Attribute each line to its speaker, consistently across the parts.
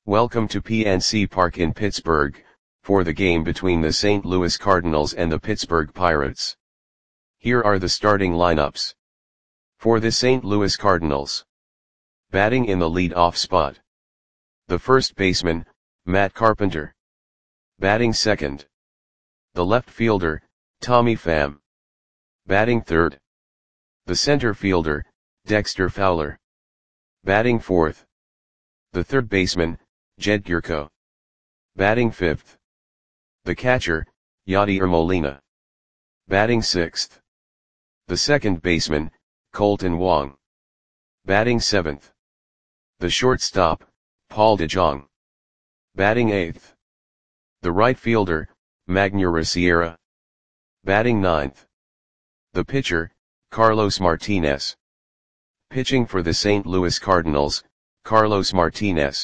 Speaker 1: Welcome to PNC Park in Pittsburgh, for the game between the St. Louis Cardinals and the Pittsburgh Pirates. Here are the starting lineups. For the St. Louis Cardinals. Batting in the lead-off spot. The first baseman, Matt Carpenter. Batting second. The left fielder, Tommy Pham. Batting third. The center fielder, Dexter Fowler. Batting fourth. The third baseman, Jed Gyorko. Batting fifth. The catcher, Yadier Molina. Batting sixth. The second baseman, Kolten Wong. Batting seventh. The shortstop, Paul DeJong. Batting eighth. The right fielder, Magneuris Sierra. Batting ninth. The pitcher, Carlos Martinez. Pitching for the St. Louis Cardinals, Carlos Martinez.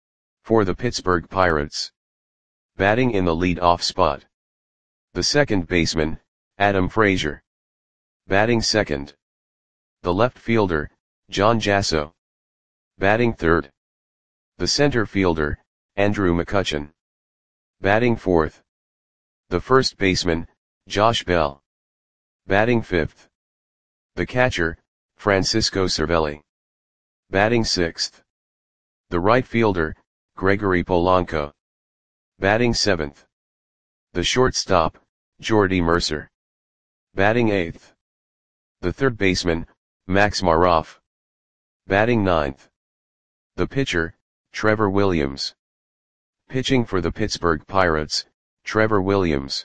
Speaker 1: For the Pittsburgh Pirates. Batting in the lead-off spot. The second baseman, Adam Frazier. Batting second. The left fielder, John Jasso. Batting third. The center fielder, Andrew McCutchen. Batting fourth. The first baseman, Josh Bell. Batting fifth. The catcher, Francisco Cervelli. Batting sixth. The right fielder, Gregory Polanco. Batting seventh. The shortstop, Jordy Mercer. Batting eighth. The third baseman, Max Maroff. Batting ninth. The pitcher, Trevor Williams. Pitching for the Pittsburgh Pirates, Trevor Williams.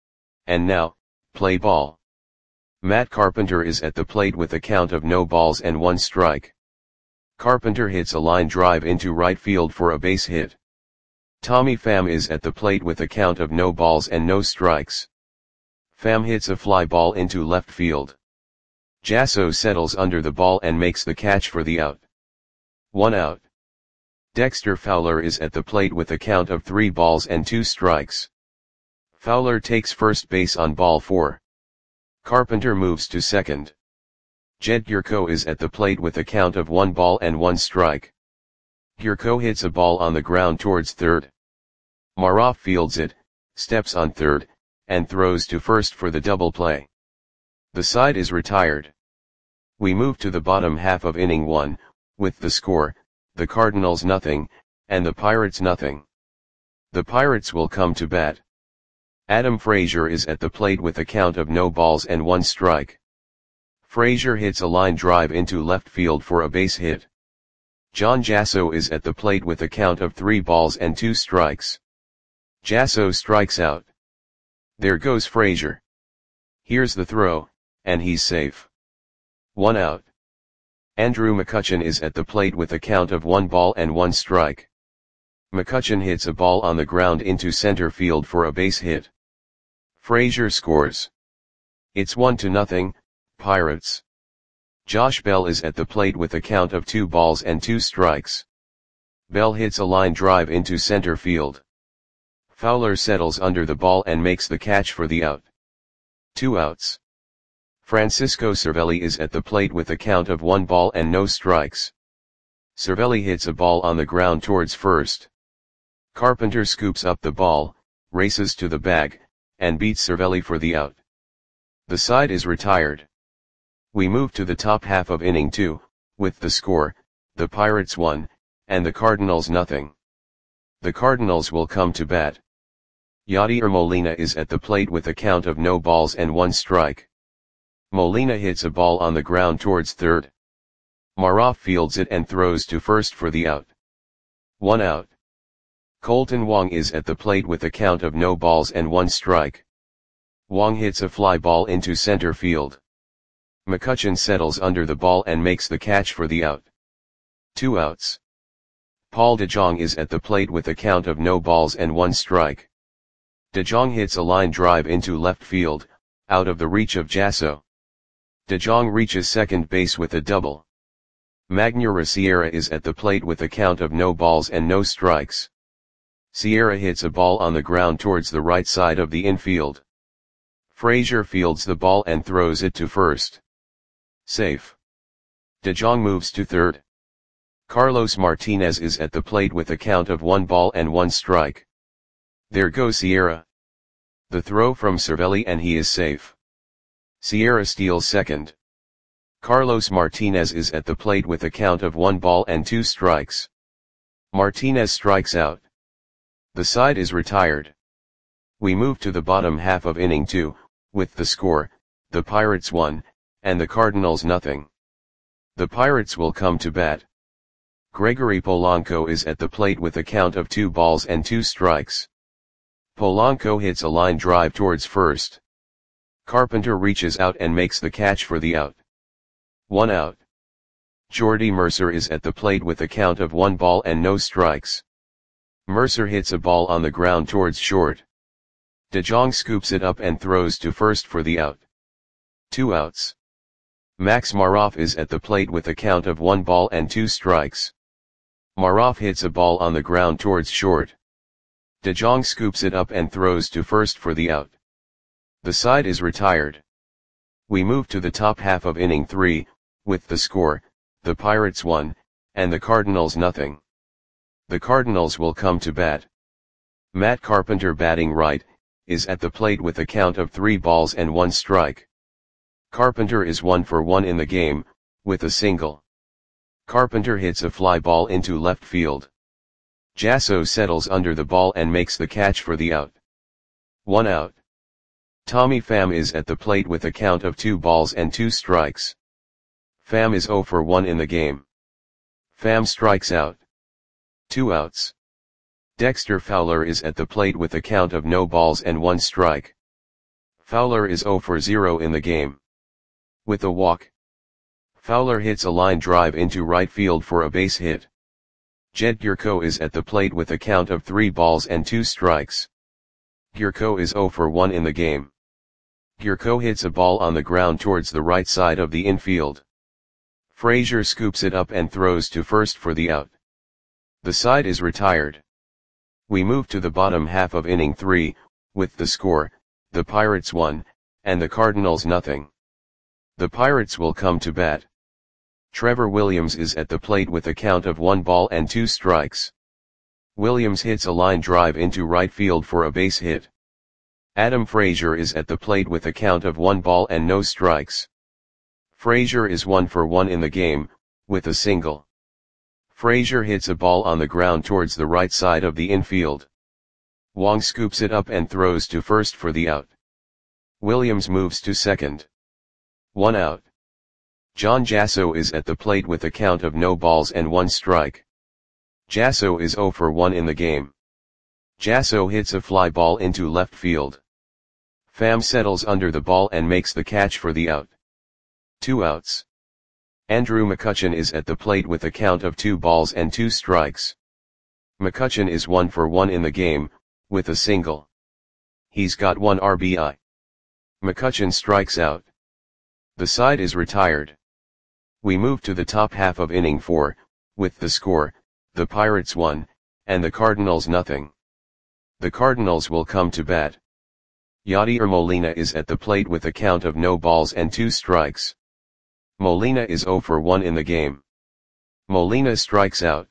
Speaker 1: And now, play ball. Matt Carpenter is at the plate with a count of no balls and one strike. Carpenter hits a line drive into right field for a base hit. Tommy Pham is at the plate with a count of no balls and no strikes. Pham hits a fly ball into left field. Jasso settles under the ball and makes the catch for the out. 1 out. Dexter Fowler is at the plate with a count of 3 balls and 2 strikes. Fowler takes first base on ball 4. Carpenter moves to second. Jed Gyorko is at the plate with a count of 1 ball and 1 strike. Gyorko hits a ball on the ground towards third. Maroff fields it, steps on third, and throws to first for the double play. The side is retired. We move to the bottom half of inning 1, with the score, the Cardinals nothing, and the Pirates nothing. The Pirates will come to bat. Adam Frazier is at the plate with a count of no balls and 1 strike. Frazier hits a line drive into left field for a base hit. John Jasso is at the plate with a count of 3 balls and 2 strikes. Jasso strikes out. There goes Frazier. Here's the throw, and he's safe. 1 out. Andrew McCutchen is at the plate with a count of 1 ball and 1 strike. McCutchen hits a ball on the ground into center field for a base hit. Frazier scores. It's 1-0, Pirates. Josh Bell is at the plate with a count of 2 balls and 2 strikes. Bell hits a line drive into center field. Fowler settles under the ball and makes the catch for the out. 2 outs. Francisco Cervelli is at the plate with a count of 1 ball and no strikes. Cervelli hits a ball on the ground towards first. Carpenter scoops up the ball, races to the bag, and beats Cervelli for the out. The side is retired. We move to the top half of inning 2, with the score, the Pirates 1, and the Cardinals nothing. The Cardinals will come to bat. Yadier Molina is at the plate with a count of no balls and 1 strike. Molina hits a ball on the ground towards third. Maroff fields it and throws to first for the out. 1 out. Kolten Wong is at the plate with a count of no balls and 1 strike. Wong hits a fly ball into center field. McCutchen settles under the ball and makes the catch for the out. 2 outs. Paul DeJong is at the plate with a count of no balls and 1 strike. DeJong hits a line drive into left field, out of the reach of Jasso. DeJong reaches second base with a double. Magneuris Sierra is at the plate with a count of no balls and no strikes. Sierra hits a ball on the ground towards the right side of the infield. Frazier fields the ball and throws it to first. Safe. DeJong moves to third. Carlos Martinez is at the plate with a count of 1 ball and 1 strike. There goes Sierra. The throw from Cervelli and he is safe. Sierra steals second. Carlos Martinez is at the plate with a count of 1 ball and 2 strikes. Martinez strikes out. The side is retired. We move to the bottom half of inning 2, with the score, the Pirates 1, and the Cardinals nothing. The Pirates will come to bat. Gregory Polanco is at the plate with a count of 2 balls and 2 strikes. Polanco hits a line drive towards first. Carpenter reaches out and makes the catch for the out. 1 out. Jordy Mercer is at the plate with a count of 1 ball and no strikes. Mercer hits a ball on the ground towards short. DeJong scoops it up and throws to first for the out. 2 outs. Max Maroff is at the plate with a count of 1 ball and 2 strikes. Maroff hits a ball on the ground towards short. DeJong scoops it up and throws to first for the out. The side is retired. We move to the top half of inning 3, with the score, the Pirates 1, and the Cardinals nothing. The Cardinals will come to bat. Matt Carpenter, batting right, is at the plate with a count of 3 balls and 1 strike. Carpenter is 1 for 1 in the game, with a single. Carpenter hits a fly ball into left field. Jasso settles under the ball and makes the catch for the out. 1 out. Tommy Pham is at the plate with a count of 2 balls and 2 strikes. Pham is 0 for 1 in the game. Pham strikes out. 2 outs. Dexter Fowler is at the plate with a count of no balls and 1 strike. Fowler is 0 for 0 in the game. With a walk. Fowler hits a line drive into right field for a base hit. Jed Gyorko is at the plate with a count of 3 balls and 2 strikes. Gyorko is 0 for 1 in the game. Gyorko hits a ball on the ground towards the right side of the infield. Frazier scoops it up and throws to first for the out. The side is retired. We move to the bottom half of inning 3, with the score, the Pirates 1, and the Cardinals nothing. The Pirates will come to bat. Trevor Williams is at the plate with a count of 1 ball and 2 strikes. Williams hits a line drive into right field for a base hit. Adam Frazier is at the plate with a count of 1 ball and no strikes. Frazier is 1 for 1 in the game, with a single. Frazier hits a ball on the ground towards the right side of the infield. Wong scoops it up and throws to first for the out. Williams moves to second. 1 out. John Jasso is at the plate with a count of no balls and 1 strike. Jasso is 0 for 1 in the game. Jasso hits a fly ball into left field. Pham settles under the ball and makes the catch for the out. 2 outs. Andrew McCutchen is at the plate with a count of 2 balls and 2 strikes. McCutchen is 1 for 1 in the game, with a single. He's got 1 RBI. McCutchen strikes out. The side is retired. We move to the top half of inning 4, with the score, the Pirates 1, and the Cardinals nothing. The Cardinals will come to bat. Yadier Molina is at the plate with a count of no balls and 2 strikes. Molina is 0 for 1 in the game. Molina strikes out.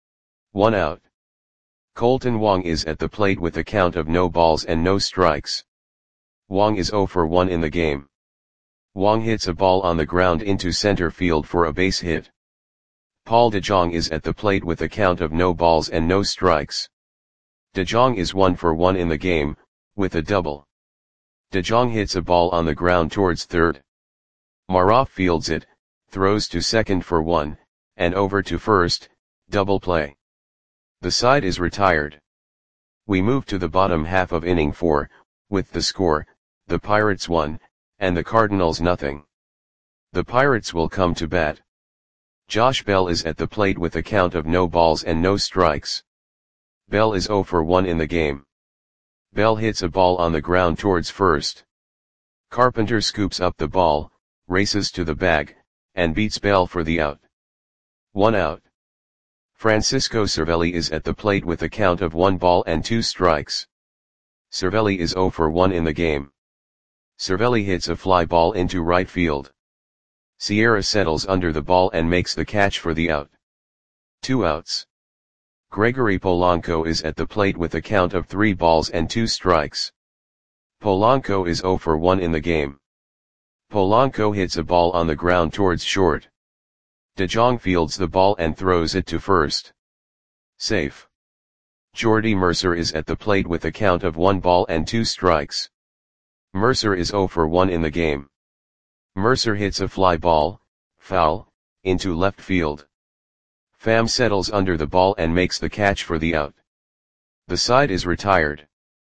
Speaker 1: 1 out. Colton Wong is at the plate with a count of no balls and no strikes. Wong is 0 for 1 in the game. Wong hits a ball on the ground into center field for a base hit. Paul DeJong is at the plate with a count of no balls and no strikes. DeJong is 1 for 1 in the game, with a double. DeJong hits a ball on the ground towards third. Maroff fields it, throws to second for 1, and over to first, double play. The side is retired. We move to the bottom half of inning 4, with the score, the Pirates 1, and the Cardinals nothing. The Pirates will come to bat. Josh Bell is at the plate with a count of no balls and no strikes. Bell is 0 for 1 in the game. Bell hits a ball on the ground towards first. Carpenter scoops up the ball, races to the bag, and beats Bell for the out. 1 out. Francisco Cervelli is at the plate with a count of 1 ball and 2 strikes. Cervelli is 0 for 1 in the game. Cervelli hits a fly ball into right field. Sierra settles under the ball and makes the catch for the out. 2 outs. Gregory Polanco is at the plate with a count of 3 balls and 2 strikes. Polanco is 0 for 1 in the game. Polanco hits a ball on the ground towards short. DeJong fields the ball and throws it to first. Safe. Jordy Mercer is at the plate with a count of 1 ball and 2 strikes. Mercer is 0 for 1 in the game. Mercer hits a fly ball, foul, into left field. Pham settles under the ball and makes the catch for the out. The side is retired.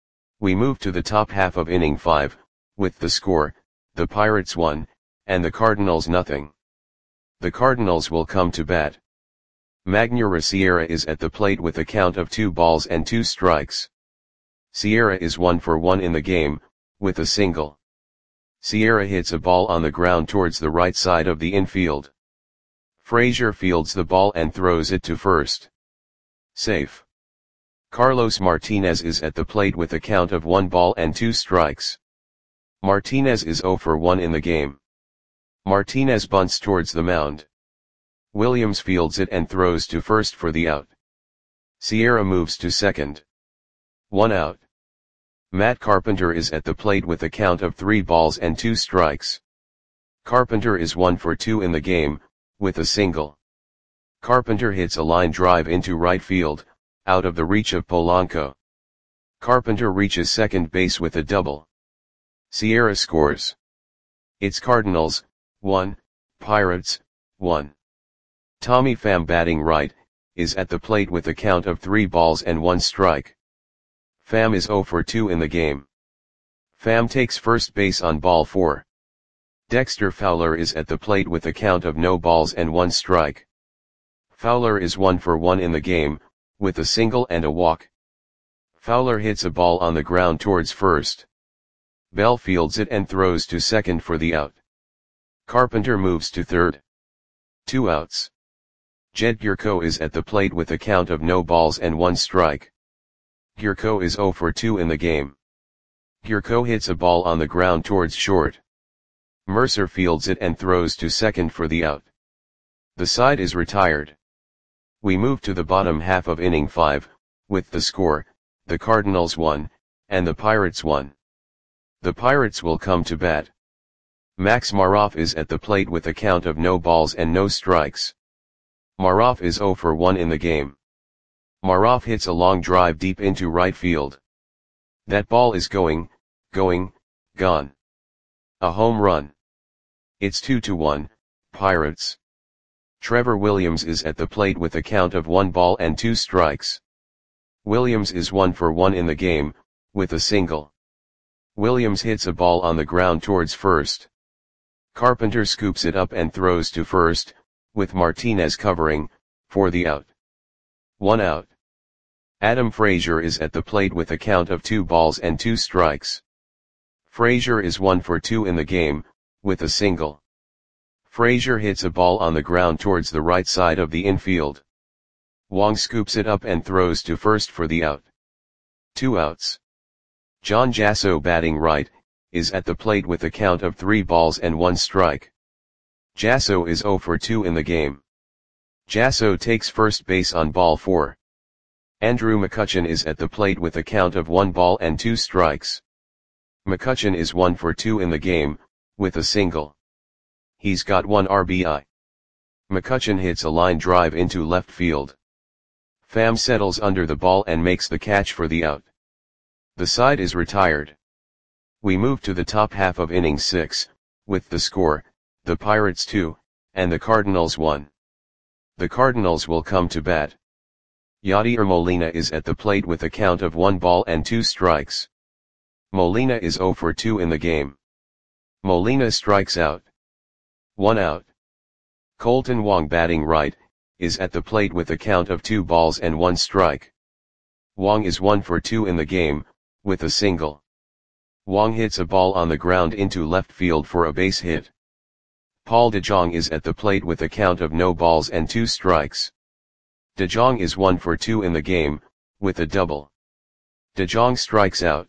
Speaker 1: We move to the top half of inning 5, with the score, the Pirates 1, and the Cardinals nothing. The Cardinals will come to bat. Magneuris Sierra is at the plate with a count of 2 balls and 2 strikes. Sierra is 1 for 1 in the game, with a single. Sierra hits a ball on the ground towards the right side of the infield. Frazier fields the ball and throws it to first. Safe. Carlos Martinez is at the plate with a count of 1 ball and 2 strikes. Martinez is 0 for 1 in the game. Martinez bunts towards the mound. Williams fields it and throws to first for the out. Sierra moves to second. 1 out. Matt Carpenter is at the plate with a count of 3 balls and 2 strikes. Carpenter is 1 for 2 in the game, with a single. Carpenter hits a line drive into right field, out of the reach of Polanco. Carpenter reaches second base with a double. Sierra scores. It's Cardinals, 1, Pirates, 1. Tommy Pham batting right, is at the plate with a count of 3 balls and 1 strike. Pham is 0 for 2 in the game. Pham takes first base on ball 4. Dexter Fowler is at the plate with a count of no balls and 1 strike. Fowler is 1 for 1 in the game, with a single and a walk. Fowler hits a ball on the ground towards first. Bell fields it and throws to second for the out. Carpenter moves to third. 2 outs. Jed Gyorko is at the plate with a count of no balls and 1 strike. Gyorko is 0 for 2 in the game. Gyorko hits a ball on the ground towards short. Mercer fields it and throws to second for the out. The side is retired. We move to the bottom half of inning 5, with the score, the Cardinals 1, and the Pirates 1. The Pirates will come to bat. Max Maroff is at the plate with a count of no balls and no strikes. Maroff is 0 for 1 in the game. Maroff hits a long drive deep into right field. That ball is gone. A home run. It's 2-1, Pirates. Trevor Williams is at the plate with a count of 1 ball and 2 strikes. Williams is 1 for 1 in the game, with a single. Williams hits a ball on the ground towards first. Carpenter scoops it up and throws to first, with Martinez covering, for the out. 1 out. Adam Frazier is at the plate with a count of 2 balls and 2 strikes. Frazier is 1 for 2 in the game, with a single. Frazier hits a ball on the ground towards the right side of the infield. Wong scoops it up and throws to first for the out. 2 outs. John Jasso batting right, is at the plate with a count of 3 balls and 1 strike. Jasso is 0 for 2 in the game. Jasso takes first base on ball 4. Andrew McCutchen is at the plate with a count of 1 ball and 2 strikes. McCutchen is 1 for 2 in the game, with a single. He's got 1 RBI. McCutchen hits a line drive into left field. Pham settles under the ball and makes the catch for the out. The side is retired. We move to the top half of inning 6, with the score, the Pirates 2, and the Cardinals 1. The Cardinals will come to bat. Yadier Molina is at the plate with a count of 1 ball and 2 strikes. Molina is 0 for 2 in the game. Molina strikes out. 1 out. Colton Wong batting right, is at the plate with a count of 2 balls and 1 strike. Wong is 1 for 2 in the game, with a single. Wong hits a ball on the ground into left field for a base hit. Paul DeJong is at the plate with a count of no balls and 2 strikes. DeJong is 1 for 2 in the game, with a double. DeJong strikes out.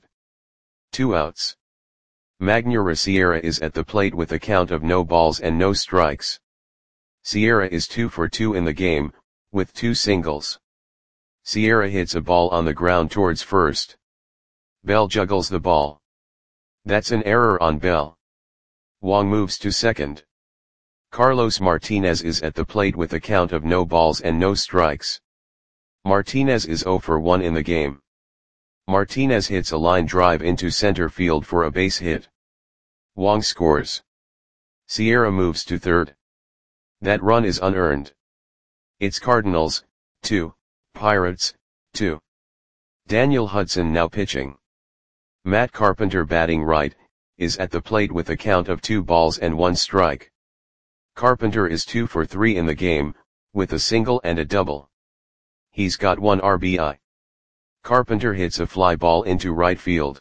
Speaker 1: 2 outs. Magneuris Sierra is at the plate with a count of no balls and no strikes. Sierra is 2 for 2 in the game, with 2 singles. Sierra hits a ball on the ground towards first. Bell juggles the ball. That's an error on Bell. Wong moves to second. Carlos Martinez is at the plate with a count of no balls and no strikes. Martinez is 0 for 1 in the game. Martinez hits a line drive into center field for a base hit. Wong scores. Sierra moves to third. That run is unearned. It's Cardinals, 2, Pirates, 2. Daniel Hudson now pitching. Matt Carpenter batting right, is at the plate with a count of 2 balls and 1 strike. Carpenter is 2 for 3 in the game, with a single and a double. He's got 1 RBI. Carpenter hits a fly ball into right field.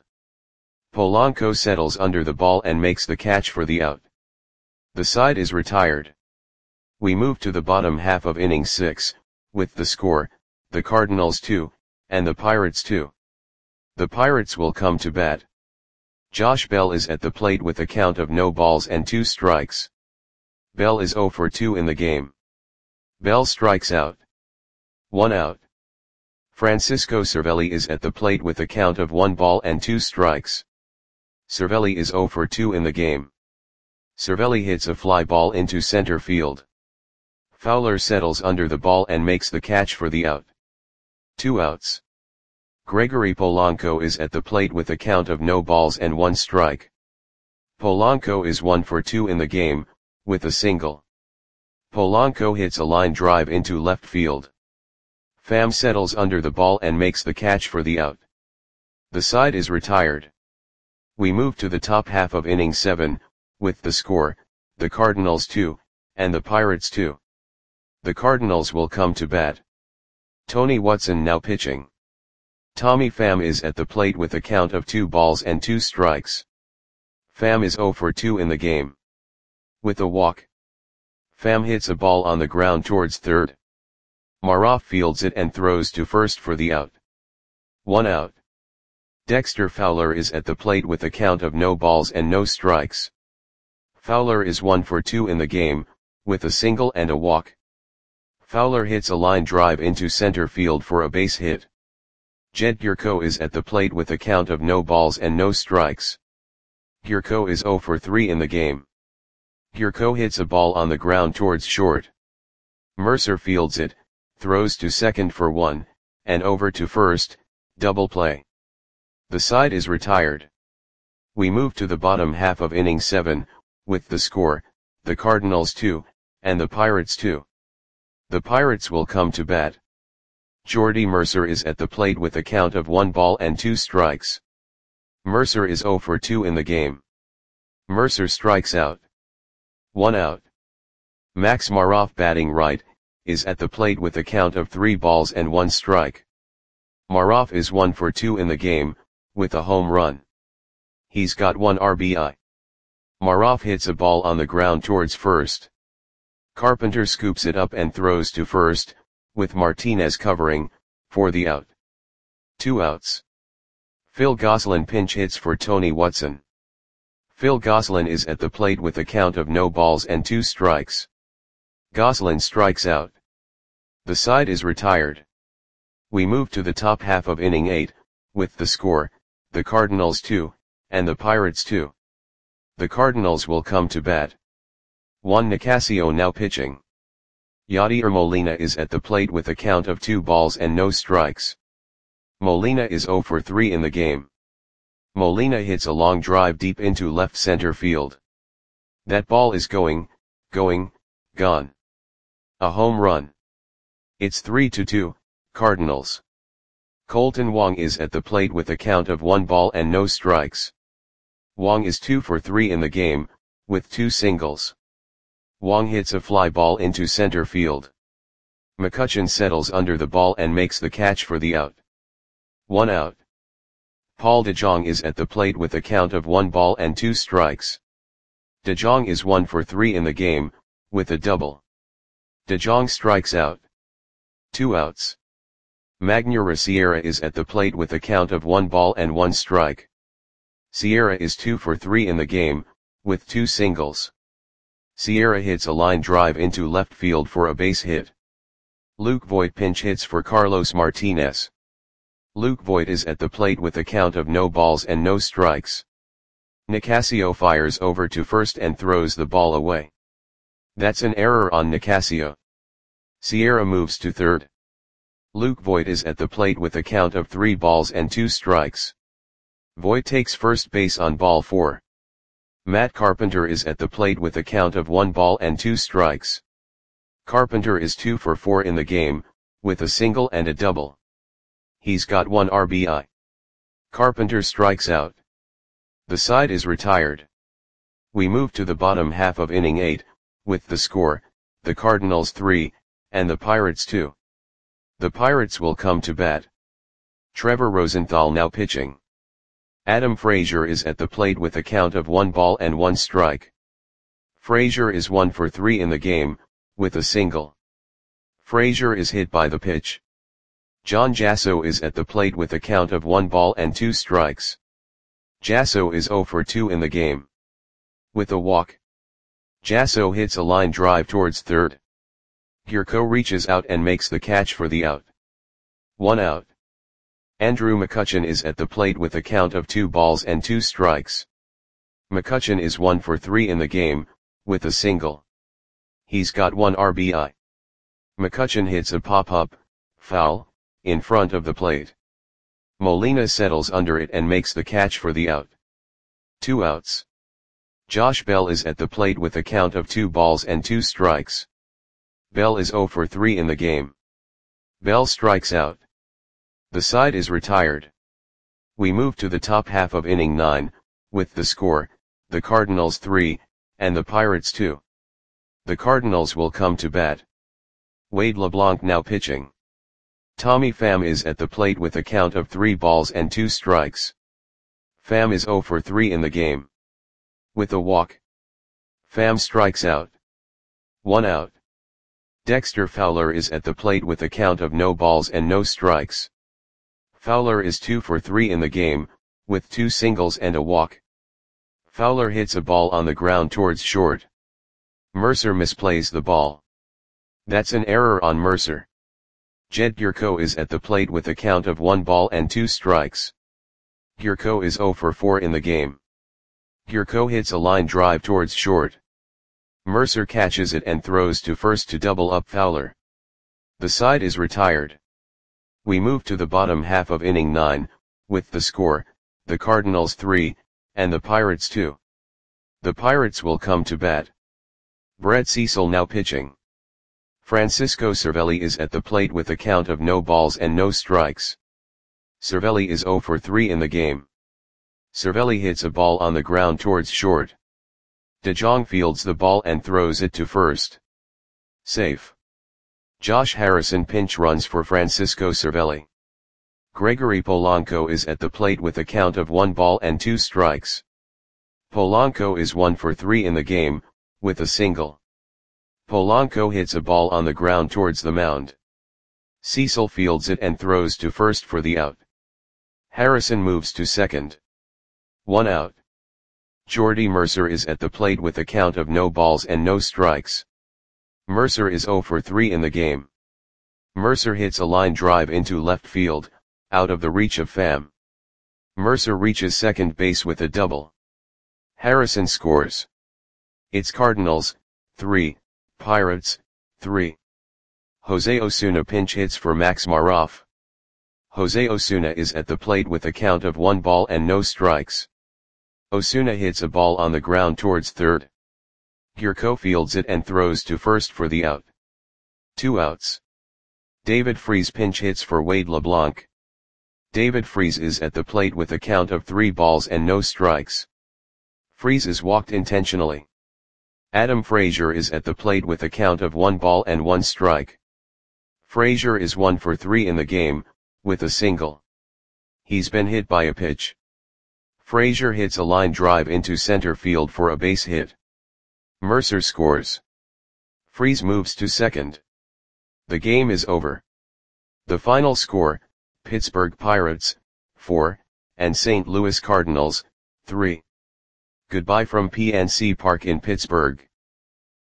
Speaker 1: Polanco settles under the ball and makes the catch for the out. The side is retired. We move to the bottom half of inning 6, with the score, the Cardinals 2, and the Pirates 2. The Pirates will come to bat. Josh Bell is at the plate with a count of no balls and 2 strikes. Bell is 0 for 2 in the game. Bell strikes out. 1 out. Francisco Cervelli is at the plate with a count of 1 ball and 2 strikes. Cervelli is 0 for 2 in the game. Cervelli hits a fly ball into center field. Fowler settles under the ball and makes the catch for the out. 2 outs. Gregory Polanco is at the plate with a count of no balls and 1 strike. Polanco is 1 for 2 in the game, with a single. Polanco hits a line drive into left field. Pham settles under the ball and makes the catch for the out. The side is retired. We move to the top half of inning 7, with the score, the Cardinals 2, and the Pirates 2. The Cardinals will come to bat. Tony Watson now pitching. Tommy Pham is at the plate with a count of 2 balls and 2 strikes. Pham is 0 for 2 in the game. With a walk. Pham hits a ball on the ground towards third. Maroff fields it and throws to first for the out. 1 out. Dexter Fowler is at the plate with a count of no balls and no strikes. Fowler is 1 for 2 in the game, with a single and a walk. Fowler hits a line drive into center field for a base hit. Jed Gyorko is at the plate with a count of no balls and no strikes. Gyorko is 0 for 3 in the game. Gyorko hits a ball on the ground towards short. Mercer fields it, throws to second for 1, and over to first, double play. The side is retired. We move to the bottom half of inning 7, with the score, the Cardinals 2, and the Pirates 2. The Pirates will come to bat. Jordy Mercer is at the plate with a count of 1 ball and 2 strikes. Mercer is 0 for 2 in the game. Mercer strikes out. 1 out. Max Maroff batting right, is at the plate with a count of 3 balls and 1 strike. Maroff is 1 for 2 in the game, with a home run. He's got 1 RBI. Maroff hits a ball on the ground towards first. Carpenter scoops it up and throws to first, with Martinez covering, for the out. 2 outs. Phil Gosselin pinch hits for Tony Watson. Phil Gosselin is at the plate with a count of no balls and 2 strikes. Gosselin strikes out. The side is retired. We move to the top half of inning 8, with the score, the Cardinals 2, and the Pirates 2. The Cardinals will come to bat. Juan Nicasio now pitching. Yadier Molina is at the plate with a count of 2 balls and no strikes. Molina is 0 for 3 in the game. Molina hits a long drive deep into left center field. That ball is gone. A home run. It's 3-2, Cardinals. Colton Wong is at the plate with a count of 1 ball and no strikes. Wong is 2 for 3 in the game, with 2 singles. Wong hits a fly ball into center field. McCutchen settles under the ball and makes the catch for the out. 1 out. Paul DeJong is at the plate with a count of 1 ball and 2 strikes. DeJong is 1 for 3 in the game, with a double. DeJong strikes out. 2 outs. Magneuris Sierra is at the plate with a count of 1 ball and 1 strike. Sierra is 2 for 3 in the game, with 2 singles. Sierra hits a line drive into left field for a base hit. Luke Voit pinch hits for Carlos Martinez. Luke Voit is at the plate with a count of no balls and no strikes. Nicasio fires over to first and throws the ball away. That's an error on Nicasio. Sierra moves to third. Luke Voit is at the plate with a count of 3 balls and 2 strikes. Voit takes first base on ball 4. Matt Carpenter is at the plate with a count of 1 ball and 2 strikes. Carpenter is 2 for 4 in the game, with a single and a double. He's got 1 RBI. Carpenter strikes out. The side is retired. We move to the bottom half of inning 8, with the score, the Cardinals 3, and the Pirates 2. The Pirates will come to bat. Trevor Rosenthal now pitching. Adam Frazier is at the plate with a count of 1 ball and 1 strike. Frazier is 1 for 3 in the game, with a single. Frazier is hit by the pitch. John Jasso is at the plate with a count of 1 ball and 2 strikes. Jasso is 0 for 2 in the game. With a walk. Jasso hits a line drive towards third. Gurko reaches out and makes the catch for the out. 1 out. Andrew McCutchen is at the plate with a count of 2 balls and 2 strikes. McCutchen is 1 for 3 in the game, with a single. He's got 1 RBI. McCutchen hits a pop-up, foul, in front of the plate. Molina settles under it and makes the catch for the out. 2 outs. Josh Bell is at the plate with a count of 2 balls and 2 strikes. Bell is 0 for 3 in the game. Bell strikes out. The side is retired. We move to the top half of inning 9, with the score, the Cardinals 3, and the Pirates 2. The Cardinals will come to bat. Wade LeBlanc now pitching. Tommy Pham is at the plate with a count of 3 balls and 2 strikes. Pham is 0 for 3 in the game. With a walk. Pham strikes out. 1 out. Dexter Fowler is at the plate with a count of no balls and no strikes. Fowler is 2 for 3 in the game, with 2 singles and a walk. Fowler hits a ball on the ground towards short. Mercer misplays the ball. That's an error on Mercer. Jed Gurko is at the plate with a count of 1 ball and 2 strikes. Gurko is 0 for 4 in the game. Gurko hits a line drive towards short. Mercer catches it and throws to first to double up Fowler. The side is retired. We move to the bottom half of inning 9, with the score, the Cardinals 3, and the Pirates 2. The Pirates will come to bat. Brett Cecil now pitching. Francisco Cervelli is at the plate with a count of no balls and no strikes. Cervelli is 0 for 3 in the game. Cervelli hits a ball on the ground towards short. DeJong fields the ball and throws it to first. Safe. Josh Harrison pinch runs for Francisco Cervelli. Gregory Polanco is at the plate with a count of 1 ball and 2 strikes. Polanco is 1 for 3 in the game, with a single. Polanco hits a ball on the ground towards the mound. Cecil fields it and throws to first for the out. Harrison moves to second. 1 out. Jordy Mercer is at the plate with a count of no balls and no strikes. Mercer is 0 for 3 in the game. Mercer hits a line drive into left field, out of the reach of Pham. Mercer reaches second base with a double. Harrison scores. It's Cardinals, 3, Pirates, 3. Jose Osuna pinch hits for Max Maroff. Jose Osuna is at the plate with a count of 1 ball and no strikes. Osuna hits a ball on the ground towards third. Gurko fields it and throws to first for the out. 2 outs. David Freese pinch hits for Wade LeBlanc. David Freese is at the plate with a count of 3 balls and no strikes. Freese is walked intentionally. Adam Frazier is at the plate with a count of 1 ball and 1 strike. Frazier is 1 for 3 in the game, with a single. He's been hit by a pitch. Frazier hits a line drive into center field for a base hit. Mercer scores. Freese moves to second. The game is over. The final score, Pittsburgh Pirates, 4, and St. Louis Cardinals, 3. Goodbye from PNC Park in Pittsburgh.